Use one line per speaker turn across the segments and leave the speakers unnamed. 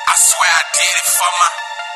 I swear I did it for my.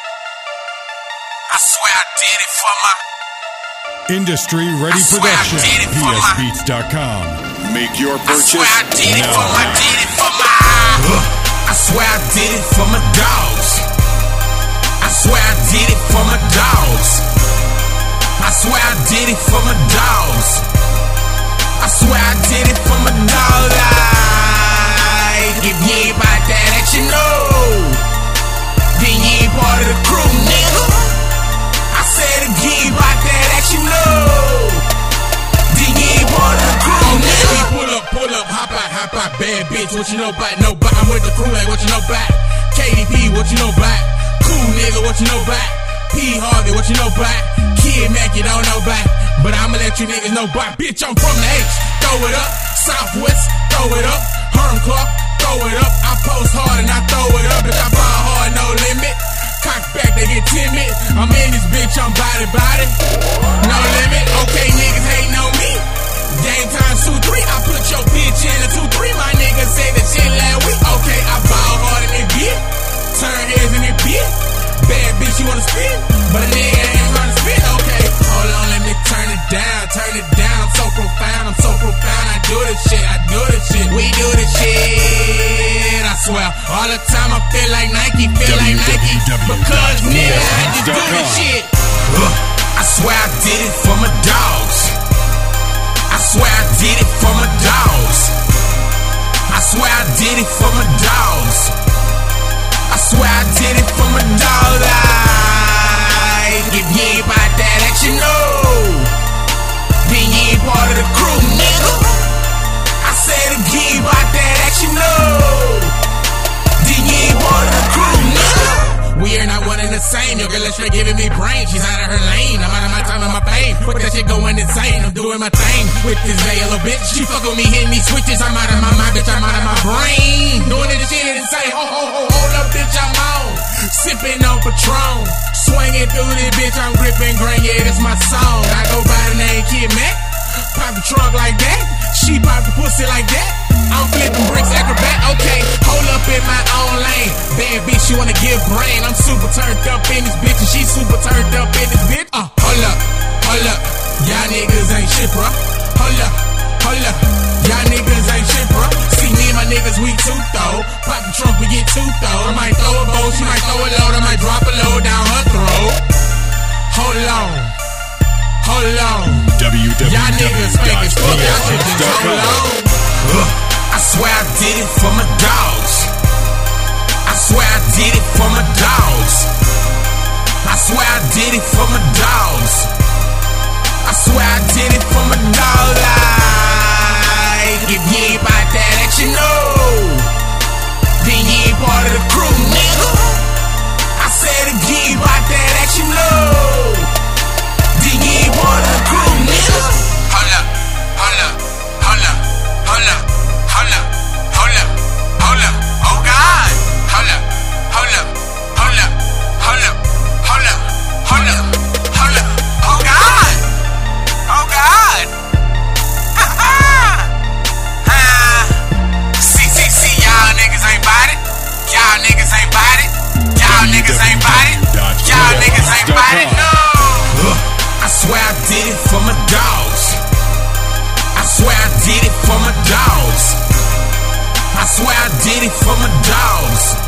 I swear I did it for my.
Industry Ready Production. PSBeats.com. Make your purchase
I swear I did it for my. Did it for my. I swear I did it for my dogs. I swear I did it for my dogs. I swear I did it for my dogs. I swear I did it for my dogs. If you ain't about that you know, then you ain't part of the crew, nigga. I said again, about that you know, then you ain't part of the crew, nigga. Pull up, hop out, bad bitch, what you know about? Nobody, I'm with the crew, like what you know about? KDP, what you know about? Cool nigga, what you know about? P Harvey, what you know about? Kid Mac, you don't know about? But I'ma let you niggas know about. Bitch, I'm from the H, throw it up. Southwest, throw it up. Herm Clark, throw it up. I post hard and I throw it up. Bitch, I ball hard, no limit. Cock back, they get timid. I'm in this bitch, I'm body. No limit, okay, niggas hating on me. Game time 2-3, I put your bitch in a 2-3. My niggas say that shit last week. Okay, I ball hard in it, bitch. Turn heads in it, bitch. Bad bitch, you wanna spin? But a nigga ain't trying to spin, okay. Hold on, let me turn it down. I'm so profound, I do this shit, we do this shit, I swear. All the time I feel like Nike, because nigga, I just do this shit. I swear I did it for my dogs. I swear I did it for my dogs. I swear I did it for my dogs. I swear I did it for my dogs. If you ain't about that you know, then you ain't part of the crew, nigga. I said again, about that you know, then you ain't part of the crew, nigga. We are not one and the same. Your girl is straight giving me brain. She's out of her lane. I'm out of my time and my pain. Put that shit going insane. I'm doing my thing with this little bitch. She fuck with me, hitting these switches. I'm out of my mind, bitch. I'm out of my brain. Doing this shit insane. Hold up, bitch. I'm on. Sipping on Patron. Swinging through this bitch. I'm gripping grain. Yeah, that's my song. I go by the name Kid Mac. Pop the trunk like that. She pop the pussy like that. I'm flipping bricks acrobat. Okay, hold up in my own lane. Bad bitch, you wanna give brain. I'm super turned up in this bitch, and she super turned up in this bitch. Hold up. Y'all niggas ain't shit, bro. Hold up. Y'all niggas ain't shit, bro. See me and my niggas, we two throw. Pop the trunk, we get two throw. I might throw a bowl, she might throw a load. I might drop a load down her throat. Hold on. Y'all niggas fake as fuck. Y'all shit just hold on. I swear I did it for my dogs. I swear I did it for my dogs. I swear I did it for my dogs. I swear I did it for my dogs. If you ain't about that you know, then you ain't part of the crew, nigga. I said again, about that you know, then you ain't part of the crew, nigga. Hold up. Oh God. Hold up. Oh God. See, y'all niggas ain't bout it. Y'all niggas ain't bout it. No. I swear I did it for my dogs. I swear I did it for my dogs. I swear I did it for my dogs.